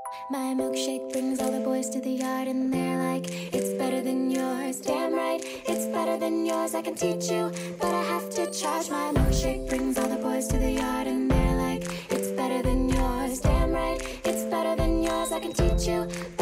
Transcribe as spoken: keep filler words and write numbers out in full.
My milkshake brings all the boys to the yard, and they're like, it's better than yours. Damn right, it's better than yours. I can teach you, but I have to charge. My milkshake brings all the boys to the yard, and they're like, it's better than yours. Damn right, it's better than yours. I can teach you,